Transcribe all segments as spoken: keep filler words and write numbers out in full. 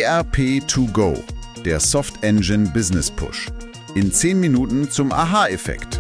E R P to go, der Soft Engine Business Push. In zehn Minuten zum Aha-Effekt.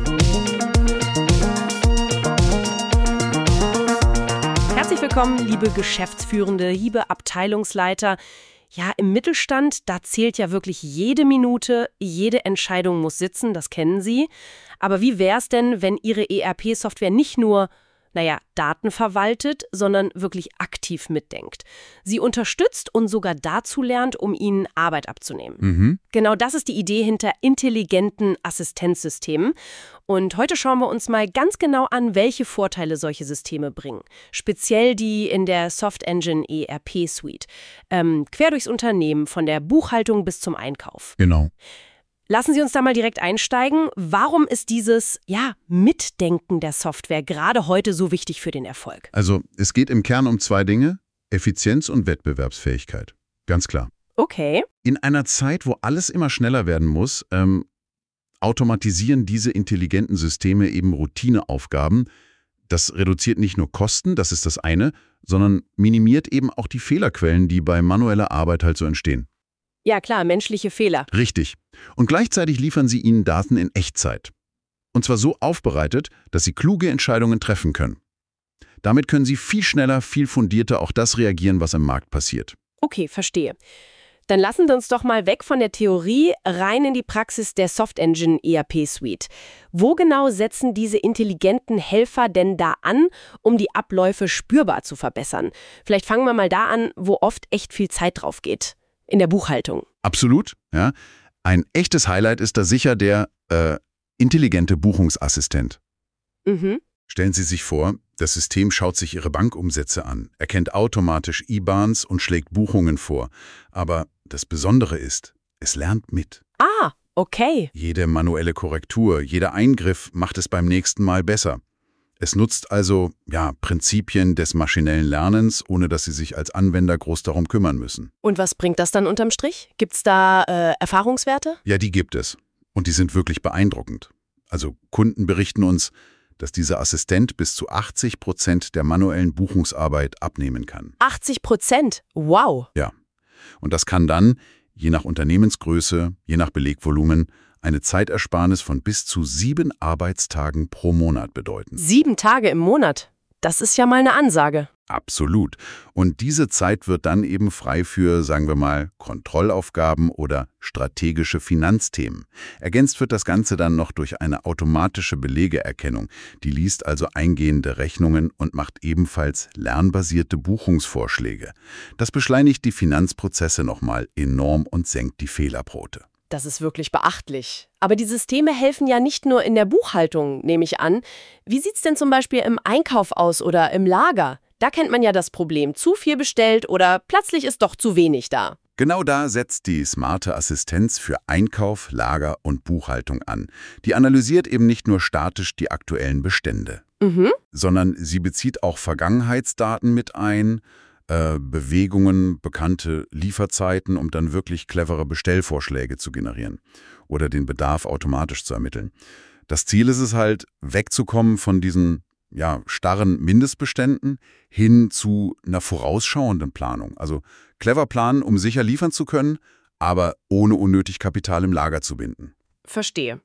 Herzlich willkommen, liebe Geschäftsführende, liebe Abteilungsleiter. Ja, im Mittelstand, da zählt ja wirklich jede Minute, jede Entscheidung muss sitzen, das kennen Sie. Aber wie wäre es denn, wenn Ihre E R P-Software nicht nur, naja, Daten verwaltet, sondern wirklich aktiv mitdenkt? Sie unterstützt und sogar dazu lernt, um Ihnen Arbeit abzunehmen. Mhm. Genau das ist die Idee hinter intelligenten Assistenzsystemen. Und heute schauen wir uns mal ganz genau an, welche Vorteile solche Systeme bringen. Speziell die in der Soft Engine E R P Suite. Ähm, quer durchs Unternehmen, von der Buchhaltung bis zum Einkauf. Genau. Lassen Sie uns da mal direkt einsteigen. Warum ist dieses, ja, Mitdenken der Software gerade heute so wichtig für den Erfolg? Also, es geht im Kern um zwei Dinge: Effizienz und Wettbewerbsfähigkeit. Ganz klar. Okay. In einer Zeit, wo alles immer schneller werden muss, ähm, automatisieren diese intelligenten Systeme eben Routineaufgaben. Das reduziert nicht nur Kosten, das ist das eine, sondern minimiert eben auch die Fehlerquellen, die bei manueller Arbeit halt so entstehen. Ja klar, menschliche Fehler. Richtig. Und gleichzeitig liefern sie Ihnen Daten in Echtzeit. Und zwar so aufbereitet, dass Sie kluge Entscheidungen treffen können. Damit können Sie viel schneller, viel fundierter auch das reagieren, was im Markt passiert. Okay, verstehe. Dann lassen Sie uns doch mal weg von der Theorie rein in die Praxis der Soft Engine E R P Suite. Wo genau setzen diese intelligenten Helfer denn da an, um die Abläufe spürbar zu verbessern? Vielleicht fangen wir mal da an, wo oft echt viel Zeit drauf geht. In der Buchhaltung. Absolut, ja. Ein echtes Highlight ist da sicher der äh, intelligente Buchungsassistent. Mhm. Stellen Sie sich vor, das System schaut sich Ihre Bankumsätze an, erkennt automatisch I B A Ns und schlägt Buchungen vor. Aber das Besondere ist, es lernt mit. Ah, okay. Jede manuelle Korrektur, jeder Eingriff macht es beim nächsten Mal besser. Es nutzt also, ja, Prinzipien des maschinellen Lernens, ohne dass Sie sich als Anwender groß darum kümmern müssen. Und was bringt das dann unterm Strich? Gibt's da äh, Erfahrungswerte? Ja, die gibt es. Und die sind wirklich beeindruckend. Also Kunden berichten uns, dass dieser Assistent bis zu achtzig Prozent der manuellen Buchungsarbeit abnehmen kann. achtzig Prozent? Wow. Ja. Und das kann dann, je nach Unternehmensgröße, je nach Belegvolumen, eine Zeitersparnis von bis zu sieben Arbeitstagen pro Monat bedeuten. Sieben Tage im Monat? Das ist ja mal eine Ansage. Absolut. Und diese Zeit wird dann eben frei für, sagen wir mal, Kontrollaufgaben oder strategische Finanzthemen. Ergänzt wird das Ganze dann noch durch eine automatische Belegeerkennung. Die liest also eingehende Rechnungen und macht ebenfalls lernbasierte Buchungsvorschläge. Das beschleunigt die Finanzprozesse nochmal enorm und senkt die Fehlerquote. Das ist wirklich beachtlich. Aber die Systeme helfen ja nicht nur in der Buchhaltung, nehme ich an. Wie sieht's denn zum Beispiel im Einkauf aus oder im Lager? Da kennt man ja das Problem, zu viel bestellt oder plötzlich ist doch zu wenig da. Genau da setzt die smarte Assistenz für Einkauf, Lager und Buchhaltung an. Die analysiert eben nicht nur statisch die aktuellen Bestände, Mhm. sondern sie bezieht auch Vergangenheitsdaten mit ein, äh, Bewegungen, bekannte Lieferzeiten, um dann wirklich clevere Bestellvorschläge zu generieren oder den Bedarf automatisch zu ermitteln. Das Ziel ist es halt, wegzukommen von diesen ja, starren Mindestbeständen hin zu einer vorausschauenden Planung. Also clever planen, um sicher liefern zu können, aber ohne unnötig Kapital im Lager zu binden. Verstehe.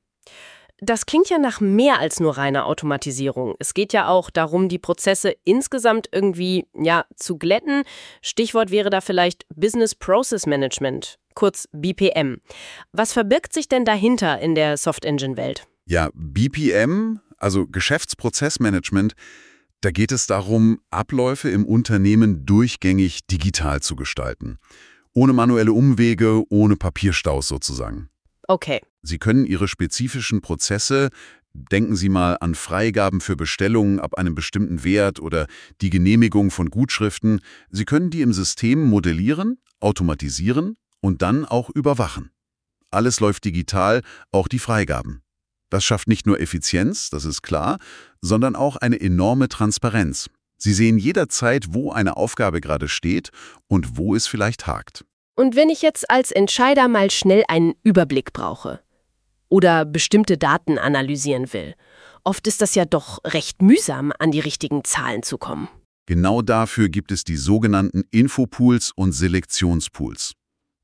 Das klingt ja nach mehr als nur reiner Automatisierung. Es geht ja auch darum, die Prozesse insgesamt irgendwie, ja, zu glätten. Stichwort wäre da vielleicht Business Process Management, kurz B P M. Was verbirgt sich denn dahinter in der Soft Engine Welt? Ja, B P M, also Geschäftsprozessmanagement, da geht es darum, Abläufe im Unternehmen durchgängig digital zu gestalten. Ohne manuelle Umwege, ohne Papierstaus sozusagen. Okay. Sie können Ihre spezifischen Prozesse, denken Sie mal an Freigaben für Bestellungen ab einem bestimmten Wert oder die Genehmigung von Gutschriften, Sie können die im System modellieren, automatisieren und dann auch überwachen. Alles läuft digital, auch die Freigaben. Das schafft nicht nur Effizienz, das ist klar, sondern auch eine enorme Transparenz. Sie sehen jederzeit, wo eine Aufgabe gerade steht und wo es vielleicht hakt. Und wenn ich jetzt als Entscheider mal schnell einen Überblick brauche oder bestimmte Daten analysieren will, oft ist das ja doch recht mühsam, an die richtigen Zahlen zu kommen. Genau dafür gibt es die sogenannten Infopools und Selektionspools.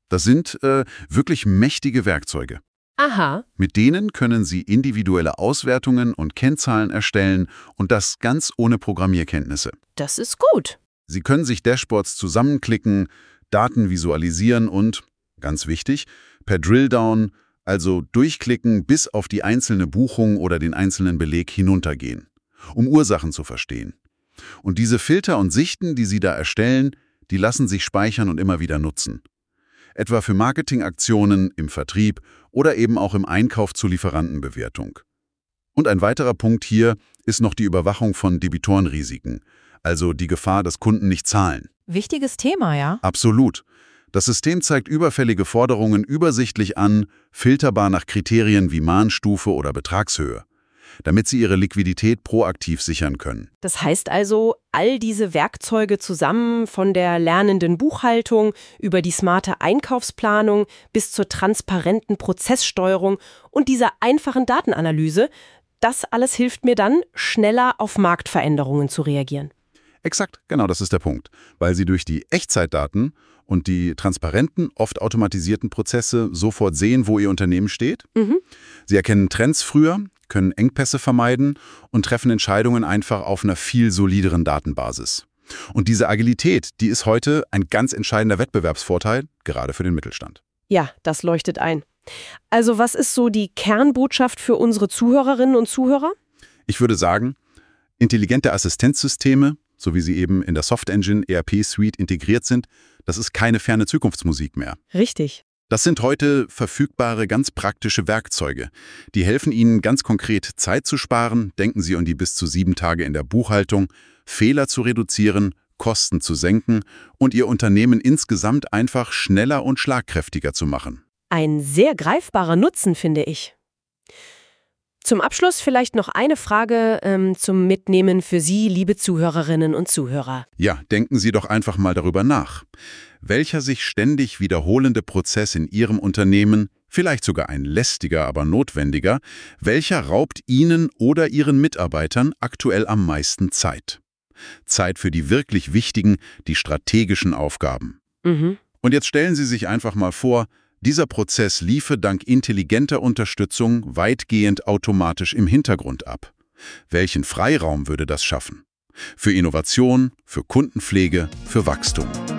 Das sind äh, wirklich mächtige Werkzeuge. Aha. Mit denen können Sie individuelle Auswertungen und Kennzahlen erstellen und das ganz ohne Programmierkenntnisse. Das ist gut. Sie können sich Dashboards zusammenklicken, Daten visualisieren und, ganz wichtig, per Drilldown, also durchklicken, bis auf die einzelne Buchung oder den einzelnen Beleg hinuntergehen, um Ursachen zu verstehen. Und diese Filter und Sichten, die Sie da erstellen, die lassen sich speichern und immer wieder nutzen. Etwa für Marketingaktionen, im Vertrieb oder eben auch im Einkauf zur Lieferantenbewertung. Und ein weiterer Punkt hier ist noch die Überwachung von Debitorenrisiken, also die Gefahr, dass Kunden nicht zahlen. Wichtiges Thema, ja? Absolut. Das System zeigt überfällige Forderungen übersichtlich an, filterbar nach Kriterien wie Mahnstufe oder Betragshöhe, damit Sie Ihre Liquidität proaktiv sichern können. Das heißt also, all diese Werkzeuge zusammen, von der lernenden Buchhaltung über die smarte Einkaufsplanung bis zur transparenten Prozesssteuerung und dieser einfachen Datenanalyse, das alles hilft mir dann, schneller auf Marktveränderungen zu reagieren. Exakt, genau, das ist der Punkt. Weil Sie durch die Echtzeitdaten und die transparenten, oft automatisierten Prozesse sofort sehen, wo Ihr Unternehmen steht. Mhm. Sie erkennen Trends früher, können Engpässe vermeiden und treffen Entscheidungen einfach auf einer viel solideren Datenbasis. Und diese Agilität, die ist heute ein ganz entscheidender Wettbewerbsvorteil, gerade für den Mittelstand. Ja, das leuchtet ein. Also was ist so die Kernbotschaft für unsere Zuhörerinnen und Zuhörer? Ich würde sagen, intelligente Assistenzsysteme, so wie sie eben in der Softengine E R P-Suite integriert sind, das ist keine ferne Zukunftsmusik mehr. Richtig. Das sind heute verfügbare, ganz praktische Werkzeuge. Die helfen Ihnen ganz konkret Zeit zu sparen, denken Sie an die bis zu sieben Tage in der Buchhaltung, Fehler zu reduzieren, Kosten zu senken und Ihr Unternehmen insgesamt einfach schneller und schlagkräftiger zu machen. Ein sehr greifbarer Nutzen, finde ich. Zum Abschluss vielleicht noch eine Frage ähm, zum Mitnehmen für Sie, liebe Zuhörerinnen und Zuhörer. Ja, denken Sie doch einfach mal darüber nach. Welcher sich ständig wiederholende Prozess in Ihrem Unternehmen, vielleicht sogar ein lästiger, aber notwendiger, welcher raubt Ihnen oder Ihren Mitarbeitern aktuell am meisten Zeit? Zeit für die wirklich wichtigen, die strategischen Aufgaben. Mhm. Und jetzt stellen Sie sich einfach mal vor, dieser Prozess liefe dank intelligenter Unterstützung weitgehend automatisch im Hintergrund ab. Welchen Freiraum würde das schaffen? Für Innovation, für Kundenpflege, für Wachstum.